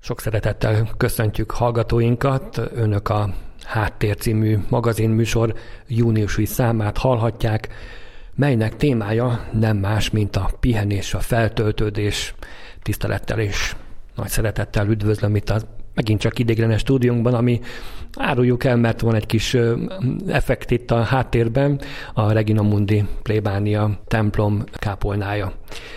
Sok szeretettel köszöntjük hallgatóinkat. Önök a Háttér című magazinműsor júniusi számát hallhatják, melynek témája nem más, mint a pihenés, a feltöltődés. Tisztelettel és nagy szeretettel üdvözlöm itt megint csak ideiglenes stúdiónkban, ami áruljuk el, mert van egy kis effekt itt a háttérben, a Regina Mundi plébánia templom kápolnája.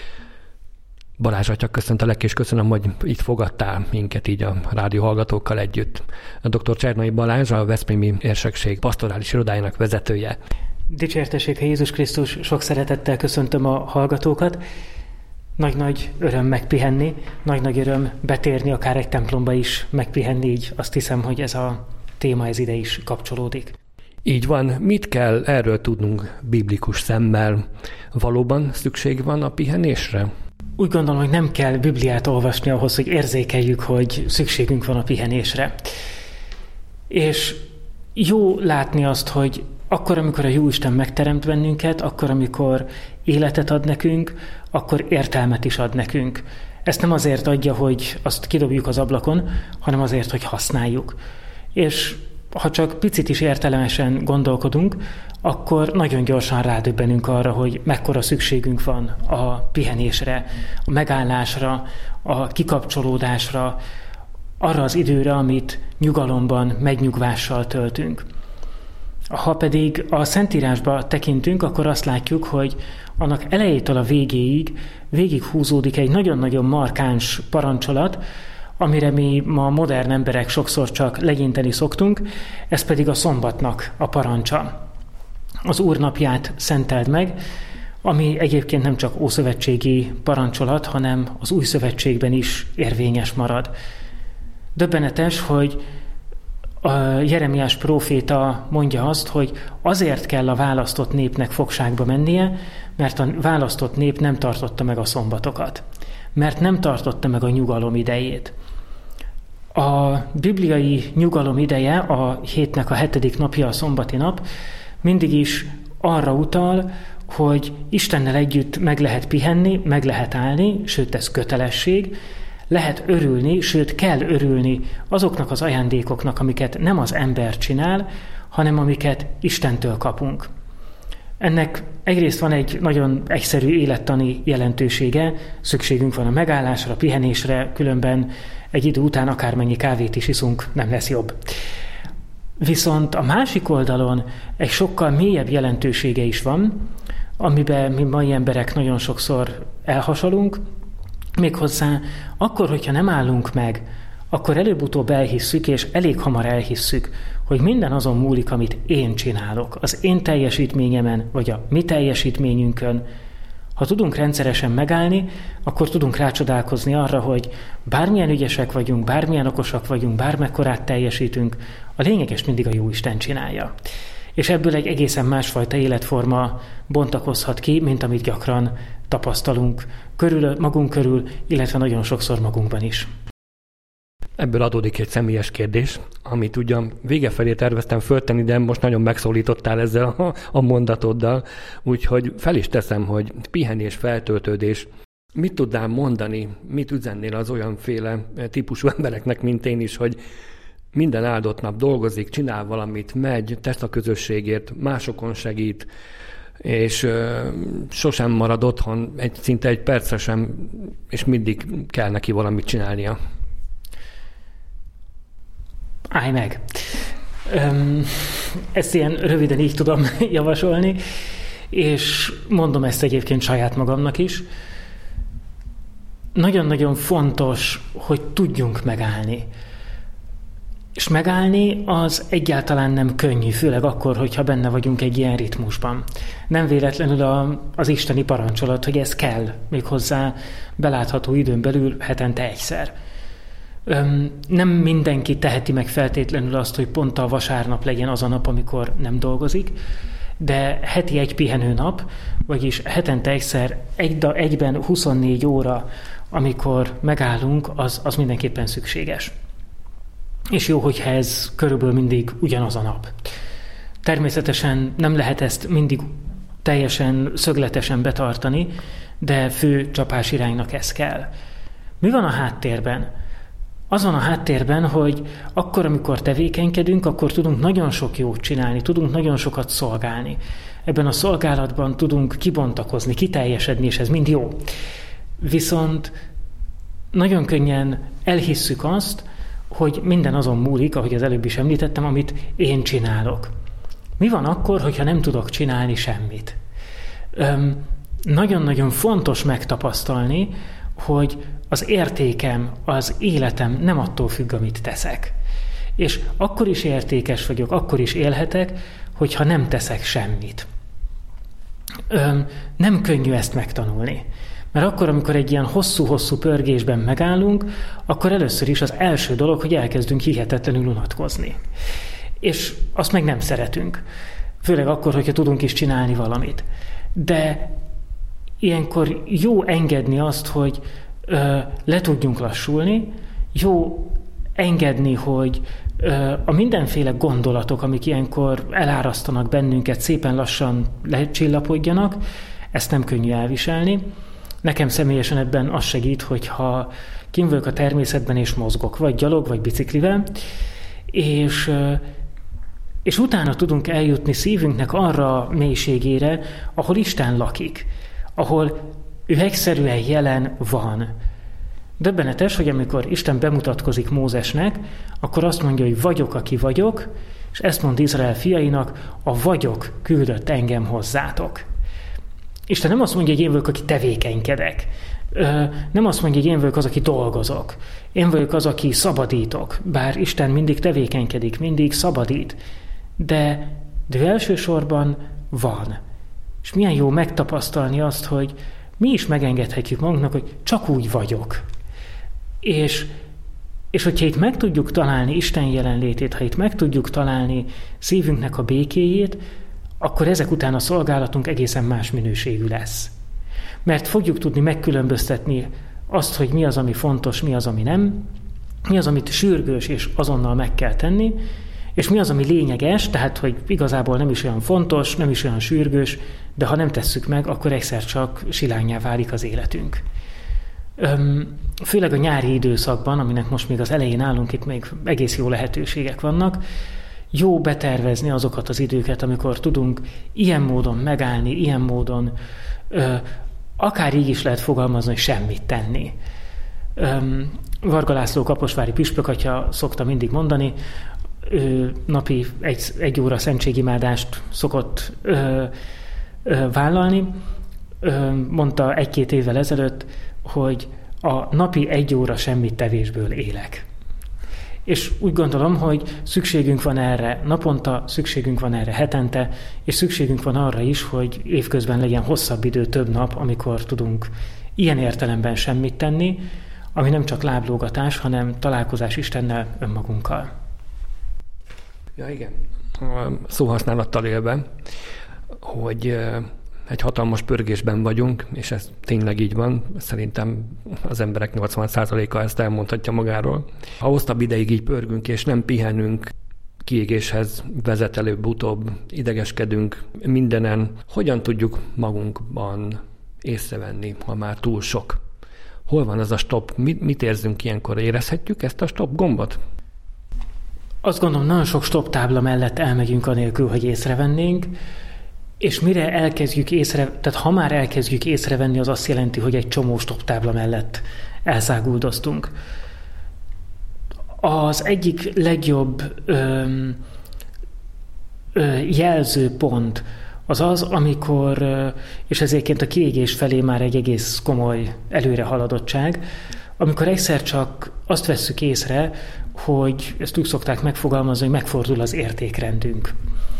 Balázs atya, köszöntelek, és köszönöm, hogy itt fogadtál minket így a rádió hallgatókkal együtt. A dr. Csernai Balázs, a Veszprémi Érsekség pastorális irodájának vezetője. Dicsértessék Jézus Krisztus, sok szeretettel köszöntöm a hallgatókat. Nagy-nagy öröm megpihenni, nagy-nagy öröm betérni, akár egy templomba is megpihenni, így azt hiszem, hogy ez a téma ez ide is kapcsolódik. Így van. Mit kell erről tudnunk biblikus szemmel? Valóban szükség van a pihenésre? Úgy gondolom, hogy nem kell Bibliát olvasni ahhoz, hogy érzékeljük, hogy szükségünk van a pihenésre. És jó látni azt, hogy akkor, amikor a Jóisten megteremt bennünket, akkor, amikor életet ad nekünk, akkor értelmet is ad nekünk. Ezt nem azért adja, hogy azt kidobjuk az ablakon, hanem azért, hogy használjuk. És ha csak picit is értelemesen gondolkodunk, akkor nagyon gyorsan rádöbbenünk arra, hogy mekkora szükségünk van a pihenésre, a megállásra, a kikapcsolódásra, arra az időre, amit nyugalomban, megnyugvással töltünk. Ha pedig a Szentírásba tekintünk, akkor azt látjuk, hogy annak elejétől a végig húzódik egy nagyon-nagyon markáns parancsolat, amire mi ma modern emberek sokszor csak legyinteni szoktunk, ez pedig a szombatnak a parancsa. Az Úr napját szenteld meg, ami egyébként nem csak ószövetségi parancsolat, hanem az új szövetségben is érvényes marad. Döbbenetes, hogy a Jeremiás próféta mondja azt, hogy azért kell a választott népnek fogságba mennie, mert a választott nép nem tartotta meg a szombatokat, mert nem tartotta meg a nyugalom idejét. A bibliai nyugalom ideje, a hétnek a 7. napja, a szombati nap, mindig is arra utal, hogy Istennel együtt meg lehet pihenni, meg lehet állni, sőt ez kötelesség, lehet örülni, sőt kell örülni azoknak az ajándékoknak, amiket nem az ember csinál, hanem amiket Istentől kapunk. Ennek egyrészt van egy nagyon egyszerű élettani jelentősége, szükségünk van a megállásra, a pihenésre, különben egy idő után akármennyi kávét is iszunk, nem lesz jobb. Viszont a másik oldalon egy sokkal mélyebb jelentősége is van, amiben mi mai emberek nagyon sokszor elhasalunk, méghozzá akkor, hogyha nem állunk meg, akkor előbb-utóbb elhisszük, és elég hamar elhisszük, hogy minden azon múlik, amit én csinálok, az én teljesítményemen, vagy a mi teljesítményünkön. Ha tudunk rendszeresen megállni, akkor tudunk rácsodálkozni arra, hogy bármilyen ügyesek vagyunk, bármilyen okosak vagyunk, bármekkorát teljesítünk, a lényeges mindig a Jóisten csinálja. És ebből egy egészen másfajta életforma bontakozhat ki, mint amit gyakran tapasztalunk magunk körül, illetve nagyon sokszor magunkban is. Ebből adódik egy személyes kérdés, amit ugyan vége felé terveztem föltenni, de most nagyon megszólítottál ezzel a mondatoddal, úgyhogy fel is teszem, hogy pihenés, feltöltődés. Mit tudnál mondani, mit üzennél az olyanféle típusú embereknek, mint én is, hogy minden áldott nap dolgozik, csinál valamit, megy, tesz a közösségért, másokon segít, és sosem marad otthon, szinte egy percre sem, és mindig kell neki valamit csinálnia. Állj meg! Ezt ilyen röviden így tudom javasolni, és mondom ezt egyébként saját magamnak is. Nagyon-nagyon fontos, hogy tudjunk megállni. És megállni az egyáltalán nem könnyű, főleg akkor, hogyha benne vagyunk egy ilyen ritmusban. Nem véletlenül az isteni parancsolat, hogy ez kell, méghozzá belátható időn belül hetente egyszer. Nem mindenki teheti meg feltétlenül azt, hogy pont a vasárnap legyen az a nap, amikor nem dolgozik, de heti egy pihenő nap, vagyis hetente egyszer egyben 24 óra, amikor megállunk, az mindenképpen szükséges. És jó, hogyha ez körülbelül mindig ugyanaz a nap. Természetesen nem lehet ezt mindig teljesen szögletesen betartani, de fő csapás iránynak ez kell. Mi van a háttérben? az van a háttérben, hogy akkor, amikor tevékenykedünk, akkor tudunk nagyon sok jót csinálni, tudunk nagyon sokat szolgálni. Ebben a szolgálatban tudunk kibontakozni, kiteljesedni, és ez mind jó. Viszont nagyon könnyen elhisszük azt, hogy minden azon múlik, ahogy az előbb is említettem, amit én csinálok. Mi van akkor, hogyha nem tudok csinálni semmit? Nagyon-nagyon fontos megtapasztalni, hogy az értékem, az életem nem attól függ, amit teszek. És akkor is értékes vagyok, akkor is élhetek, hogyha nem teszek semmit. Nem könnyű ezt megtanulni. Mert akkor, amikor egy ilyen hosszú-hosszú pörgésben megállunk, akkor először is az első dolog, hogy elkezdünk hihetetlenül unatkozni. És azt meg nem szeretünk. Főleg akkor, hogyha tudunk is csinálni valamit. De ilyenkor jó engedni azt, hogy le tudjunk lassulni, jó engedni, hogy a mindenféle gondolatok, amik ilyenkor elárasztanak bennünket, szépen lassan lecsillapodjanak, ezt nem könnyű elviselni. Nekem személyesen ebben az segít, hogyha kint vagyok a természetben és mozgok, vagy gyalog, vagy biciklivel, és utána tudunk eljutni szívünknek arra mélységére, ahol Isten lakik, ahol ő egyszerűen jelen van. Döbbenetes, hogy amikor Isten bemutatkozik Mózesnek, akkor azt mondja, hogy vagyok, aki vagyok, és ezt mond Izrael fiainak, a vagyok küldött engem hozzátok. Isten nem azt mondja, hogy én vagyok, aki tevékenykedek. Nem azt mondja, hogy én vagyok az, aki dolgozok. Én vagyok az, aki szabadítok. Bár Isten mindig tevékenykedik, mindig szabadít. De ő elsősorban van. És milyen jó megtapasztalni azt, hogy mi is megengedhetjük magunknak, hogy csak úgy vagyok. És hogyha itt meg tudjuk találni Isten jelenlétét, ha itt meg tudjuk találni szívünknek a békéjét, akkor ezek után a szolgálatunk egészen más minőségű lesz. Mert fogjuk tudni megkülönböztetni azt, hogy mi az, ami fontos, mi az, ami nem, mi az, amit sürgős és azonnal meg kell tenni, és mi az, ami lényeges, tehát, hogy igazából nem is olyan fontos, nem is olyan sürgős, de ha nem tesszük meg, akkor egyszer csak silánnyá válik az életünk. Főleg a nyári időszakban, aminek most még az elején állunk, itt még egész jó lehetőségek vannak, jó betervezni azokat az időket, amikor tudunk ilyen módon megállni, ilyen módon akár így is lehet fogalmazni, hogy semmit tenni. Varga László kaposvári püspökatya szokta mindig mondani, ő napi egy óra szentségimádást szokott vállalni. Mondta 1-2 évvel ezelőtt, hogy a napi 1 óra semmit tevésből élek. És úgy gondolom, hogy szükségünk van erre naponta, szükségünk van erre hetente, és szükségünk van arra is, hogy évközben legyen hosszabb idő, több nap, amikor tudunk ilyen értelemben semmit tenni, ami nem csak láblógatás, hanem találkozás Istennel, önmagunkkal. Ja, igen. A szóhasználattal élve, hogy egy hatalmas pörgésben vagyunk, és ez tényleg így van. Szerintem az emberek 80%-a ezt elmondhatja magáról. Ha hosszabb ideig így pörgünk, és nem pihenünk, kiégéshez vezet előbb-utóbb, idegeskedünk mindenen, hogyan tudjuk magunkban észrevenni, ha már túl sok? Hol van az a stop? Mit érzünk ilyenkor? Érezhetjük ezt a stop gombot? Azt gondolom, nagyon sok stop tábla mellett elmegyünk anélkül, hogy észrevennénk, és mire elkezdjük tehát ha már elkezdjük észrevenni, az azt jelenti, hogy egy csomó stop tábla mellett elszáguldoztunk. Az egyik legjobb jelzőpont az, amikor, és ezért a kiégés felé már egy egész komoly előrehaladottság, amikor egyszer csak azt vesszük észre, hogy ezt úgy szokták megfogalmazni, hogy megfordul az értékrendünk.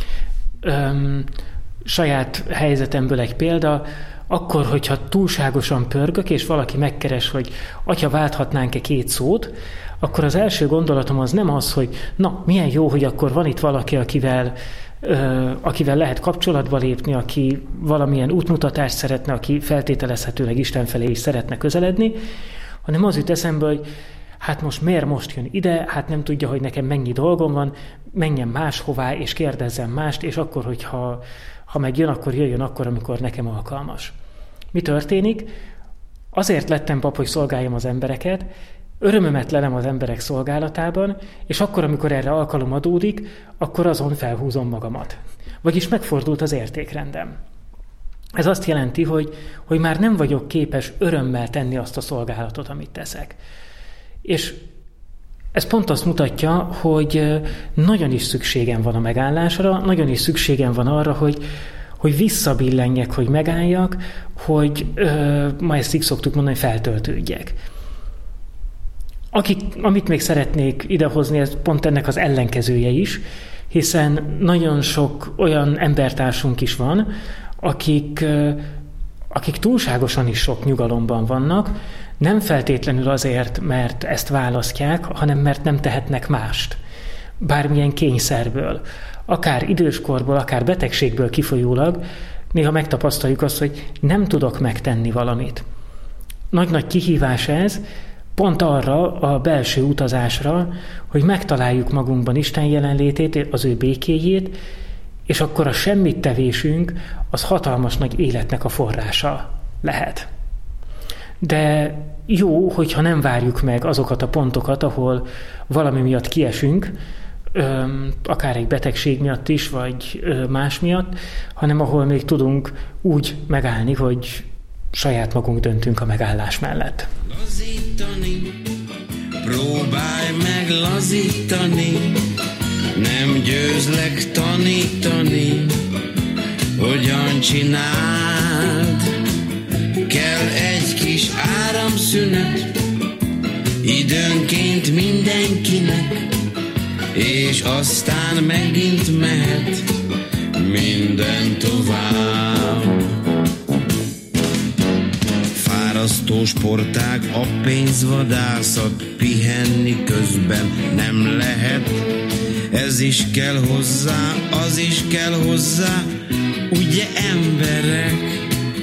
Saját helyzetemből egy példa, akkor, hogyha túlságosan pörgök, és valaki megkeres, hogy atya, válthatnánk-e 2 szót, akkor az első gondolatom az nem az, hogy na, milyen jó, hogy akkor van itt valaki, akivel lehet kapcsolatba lépni, aki valamilyen útmutatást szeretne, aki feltételezhetőleg Isten felé is szeretne közeledni, hanem az jut eszembe, hogy hát most miért most jön ide, hát nem tudja, hogy nekem mennyi dolgom van, menjen máshová, és kérdezzen mást, és akkor, hogyha megjön, akkor jöjjön akkor, amikor nekem alkalmas. Mi történik? Azért lettem pap, hogy szolgáljam az embereket, Örömömet lelem az emberek szolgálatában, és akkor, amikor erre alkalom adódik, akkor azon felhúzom magamat. Vagyis megfordult az értékrendem. Ez azt jelenti, hogy már nem vagyok képes örömmel tenni azt a szolgálatot, amit teszek. És ez pont azt mutatja, hogy nagyon is szükségem van a megállásra, nagyon is szükségem van arra, hogy visszabillenjek, hogy megálljak, hogy ma ezt így szoktuk mondani, hogy feltöltődjek. Amit még szeretnék idehozni, ez pont ennek az ellenkezője is, hiszen nagyon sok olyan embertársunk is van, akik túlságosan is sok nyugalomban vannak, nem feltétlenül azért, mert ezt választják, hanem mert nem tehetnek mást. Bármilyen kényszerből, akár időskorból, akár betegségből kifolyólag, néha megtapasztaljuk azt, hogy nem tudok megtenni valamit. Nagy-nagy kihívás ez, pont arra a belső utazásra, hogy megtaláljuk magunkban Isten jelenlétét, az ő békéjét, és akkor a semmittevésünk az hatalmas nagy életnek a forrása lehet. De jó, hogyha nem várjuk meg azokat a pontokat, ahol valami miatt kiesünk, akár egy betegség miatt is, vagy más miatt, hanem ahol még tudunk úgy megállni, hogy saját magunk döntünk a megállás mellett. Lazítani, próbálj meg lazítani, nem győzlek tanítani, hogyan csináld. Kell egy kis áramszünet, időnként mindenkinek, és aztán megint mehet minden tovább. Fárasztó sportág, a pénzvadászat, pihenni közben nem lehet. Ez is kell hozzá, az is kell hozzá, ugye emberek?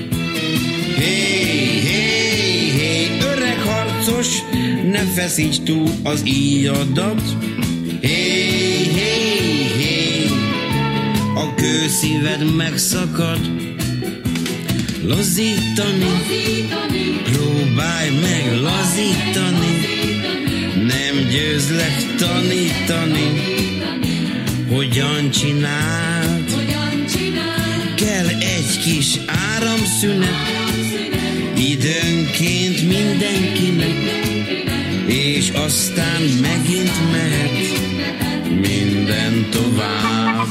Hé, hé, hé, öreg harcos, ne feszíts túl az íjadat. Hé, hé, hé, a kőszíved megszakad. Lazítani, próbálj meg lazítani, nem győzlek tanítani, hogyan csináld. Kell egy kis áramszünet, időnként mindenkinek, és aztán megint mehet minden tovább.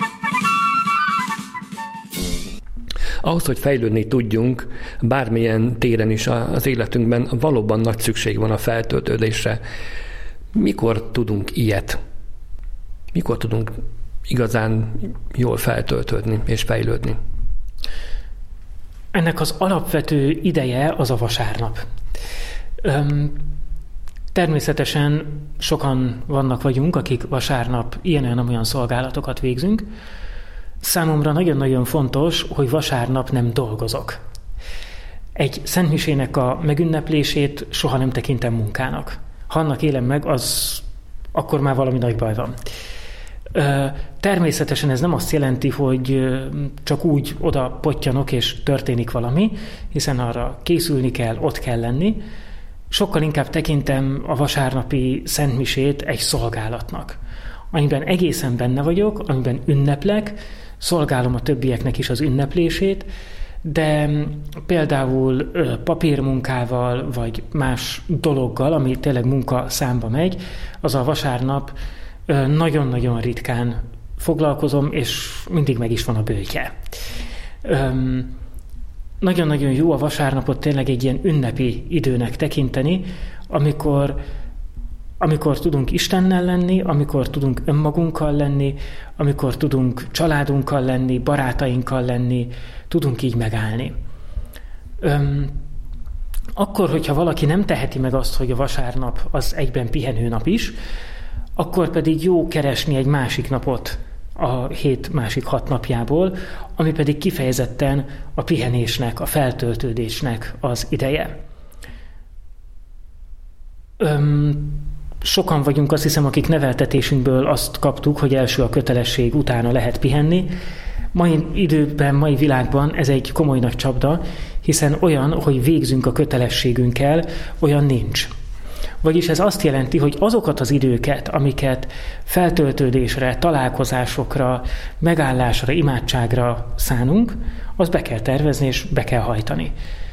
Ahhoz, hogy fejlődni tudjunk, bármilyen téren is az életünkben valóban nagy szükség van a feltöltődésre. Mikor tudunk ilyet? Mikor tudunk igazán jól feltöltődni és fejlődni? Ennek az alapvető ideje az a vasárnap. Természetesen sokan vagyunk, akik vasárnap ilyen-olyan szolgálatokat végzünk. Számomra nagyon-nagyon fontos, hogy vasárnap nem dolgozok. Egy szentmisének a megünneplését soha nem tekintem munkának. Ha annak élem meg, akkor már valami nagy baj van. Természetesen ez nem azt jelenti, hogy csak úgy oda pottyanok és történik valami, hiszen arra készülni kell, ott kell lenni. Sokkal inkább tekintem a vasárnapi szentmisét egy szolgálatnak, amiben egészen benne vagyok, amiben ünneplek, szolgálom a többieknek is az ünneplését, de például papírmunkával, vagy más dologgal, ami tényleg munka számba megy, az a vasárnap nagyon-nagyon ritkán foglalkozom, és mindig meg is van a bőtje. Nagyon-nagyon jó a vasárnapot tényleg egy ilyen ünnepi időnek tekinteni, amikor tudunk Istennel lenni, amikor tudunk önmagunkkal lenni, amikor tudunk családunkkal lenni, barátainkkal lenni, tudunk így megállni. Akkor, hogyha valaki nem teheti meg azt, hogy a vasárnap az egyben pihenőnap is, akkor pedig jó keresni egy másik napot a hét másik 6 napjából, ami pedig kifejezetten a pihenésnek, a feltöltődésnek az ideje. Sokan vagyunk, azt hiszem, akik neveltetésünkből azt kaptuk, hogy első a kötelesség, utána lehet pihenni. Mai időben, mai világban ez egy komoly nagy csapda, hiszen olyan, hogy végzünk a kötelességünkkel, olyan nincs. Vagyis ez azt jelenti, hogy azokat az időket, amiket feltöltődésre, találkozásokra, megállásra, imádságra szánunk, azt be kell tervezni és be kell hajtani.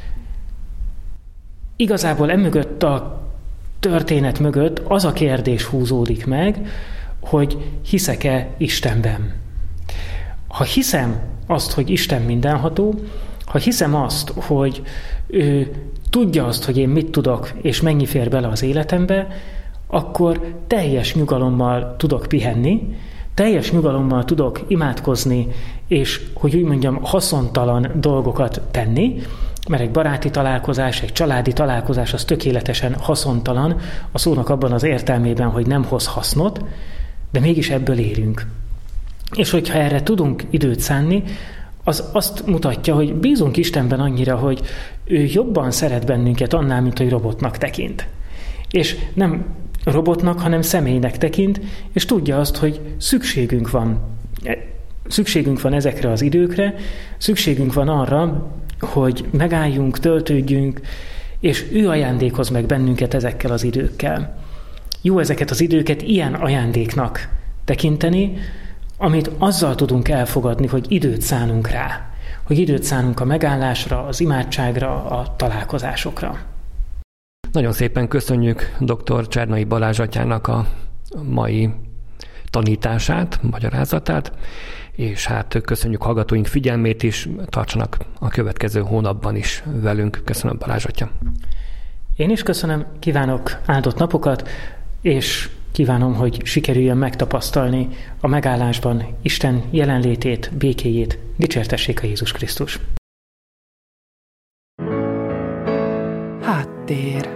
Igazából emögött a történet mögött az a kérdés húzódik meg, hogy hiszek-e Istenben. Ha hiszem azt, hogy Isten mindenható, ha hiszem azt, hogy ő tudja azt, hogy én mit tudok, és mennyi fér bele az életembe, akkor teljes nyugalommal tudok pihenni, teljes nyugalommal tudok imádkozni, és, hogy úgy mondjam, haszontalan dolgokat tenni, mert egy baráti találkozás, egy családi találkozás az tökéletesen haszontalan, a szónak abban az értelmében, hogy nem hoz hasznot, de mégis ebből élünk. És hogyha erre tudunk időt szánni, az azt mutatja, hogy bízunk Istenben annyira, hogy ő jobban szeret bennünket annál, mint hogy robotnak tekint. És nem robotnak, hanem személynek tekint, és tudja azt, hogy szükségünk van ezekre az időkre, szükségünk van arra, hogy megálljunk, töltődjünk, és ő ajándékoz meg bennünket ezekkel az időkkel. Jó ezeket az időket ilyen ajándéknak tekinteni, amit azzal tudunk elfogadni, hogy időt szánunk rá, hogy időt szánunk a megállásra, az imádságra, a találkozásokra. Nagyon szépen köszönjük dr. Csernai Balázs atyának a mai tanítását, magyarázatát, és hát köszönjük hallgatóink figyelmét is, tartsanak a következő hónapban is velünk. Köszönöm, Balázs atya. Én is köszönöm, kívánok áldott napokat, és kívánom, hogy sikerüljön megtapasztalni a megállásban Isten jelenlétét, békéjét. Dicsértessék a Jézus Krisztus! Háttér.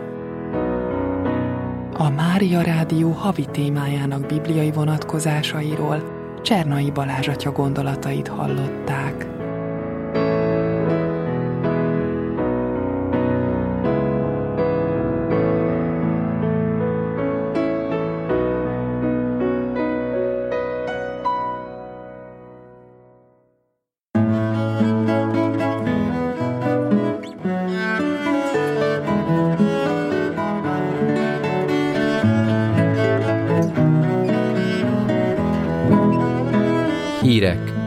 A Mária Rádió havi témájának bibliai vonatkozásairól Csernai Balázs atya gondolatait hallották. Hírek